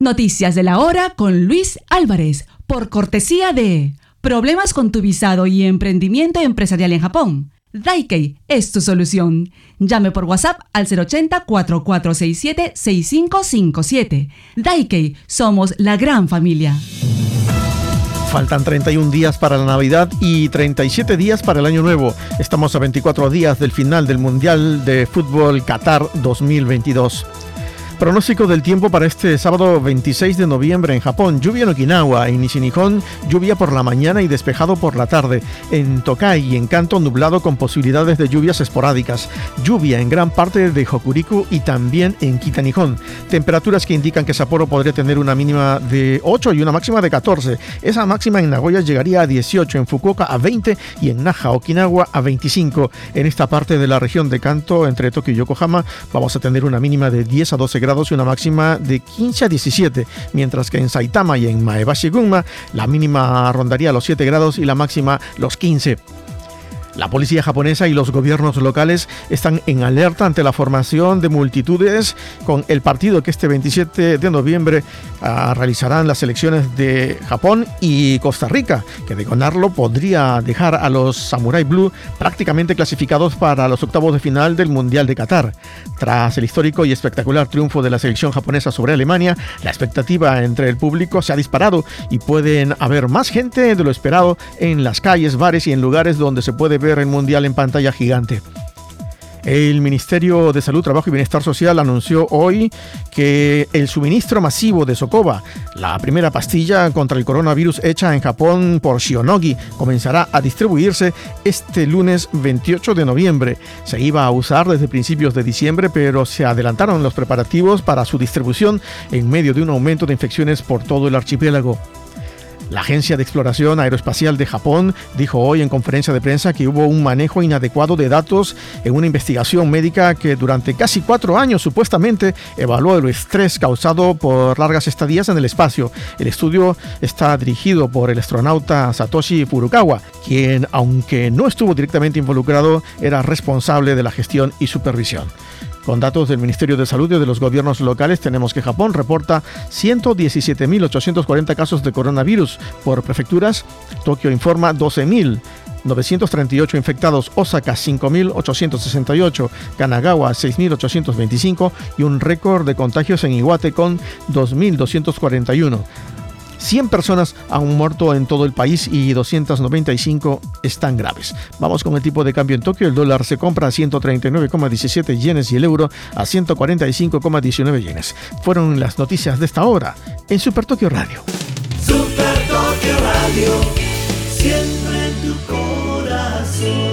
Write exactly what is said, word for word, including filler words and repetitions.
Noticias de la hora con Luis Álvarez, por cortesía de Problemas con tu visado y emprendimiento empresarial en Japón. Daikei es tu solución. Llame por WhatsApp al cero ochenta, cuatro cuatro seis siete, seis cinco cinco siete. Daikei, somos la gran familia. Faltan treinta y un días para la Navidad y treinta y siete días para el Año Nuevo. Estamos a veinticuatro días del final del Mundial de Fútbol Qatar dos mil veintidós. Pronóstico del tiempo para este sábado veintiséis de noviembre en Japón. Lluvia en Okinawa, en Nishinihon, lluvia por la mañana y despejado por la tarde. En Tokai y en Kanto, nublado con posibilidades de lluvias esporádicas. Lluvia en gran parte de Hokuriku y también en Kitanihon. Temperaturas que indican que Sapporo podría tener una mínima de ocho y una máxima de catorce. Esa máxima en Nagoya llegaría a dieciocho, en Fukuoka a veinte y en Naha, Okinawa a veinticinco. En esta parte de la región de Kanto, entre Tokio y Yokohama, vamos a tener una mínima de diez a doce grados y una máxima de quince a diecisiete, mientras que en Saitama y en Maebashi, Gunma, la mínima rondaría los siete grados y la máxima los quince. La policía japonesa y los gobiernos locales están en alerta ante la formación de multitudes con el partido que este veintisiete de noviembre uh, realizarán las elecciones de Japón y Costa Rica, que de ganarlo podría dejar a los Samurai Blue prácticamente clasificados para los octavos de final del Mundial de Qatar. Tras el histórico y espectacular triunfo de la selección japonesa sobre Alemania, la expectativa entre el público se ha disparado y pueden haber más gente de lo esperado en las calles, bares y en lugares donde se puede ver el Mundial en pantalla gigante. El Ministerio de Salud, Trabajo y Bienestar Social anunció hoy que el suministro masivo de Socoba, la primera pastilla contra el coronavirus hecha en Japón por Shionogi, comenzará a distribuirse este lunes veintiocho de noviembre. Se iba a usar desde principios de diciembre, pero se adelantaron los preparativos para su distribución en medio de un aumento de infecciones por todo el archipiélago. La Agencia de Exploración Aeroespacial de Japón dijo hoy en conferencia de prensa que hubo un manejo inadecuado de datos en una investigación médica que durante casi cuatro años supuestamente evaluó el estrés causado por largas estadías en el espacio. El estudio está dirigido por el astronauta Satoshi Furukawa, quien, aunque no estuvo directamente involucrado, era responsable de la gestión y supervisión. Con datos del Ministerio de Salud y de los gobiernos locales, tenemos que Japón reporta ciento diecisiete mil ochocientos cuarenta casos de coronavirus por prefecturas. Tokio informa doce mil novecientos treinta y ocho infectados, Osaka cinco mil ochocientos sesenta y ocho, Kanagawa seis mil ochocientos veinticinco y un récord de contagios en Iwate con dos mil doscientos cuarenta y uno. cien personas han muerto en todo el país y doscientos noventa y cinco están graves. Vamos con el tipo de cambio en Tokio. El dólar se compra a ciento treinta y nueve coma diecisiete yenes y el euro a ciento cuarenta y cinco coma diecinueve yenes. Fueron las noticias de esta hora en Super Tokio Radio. Super Tokio Radio, siempre en tu corazón.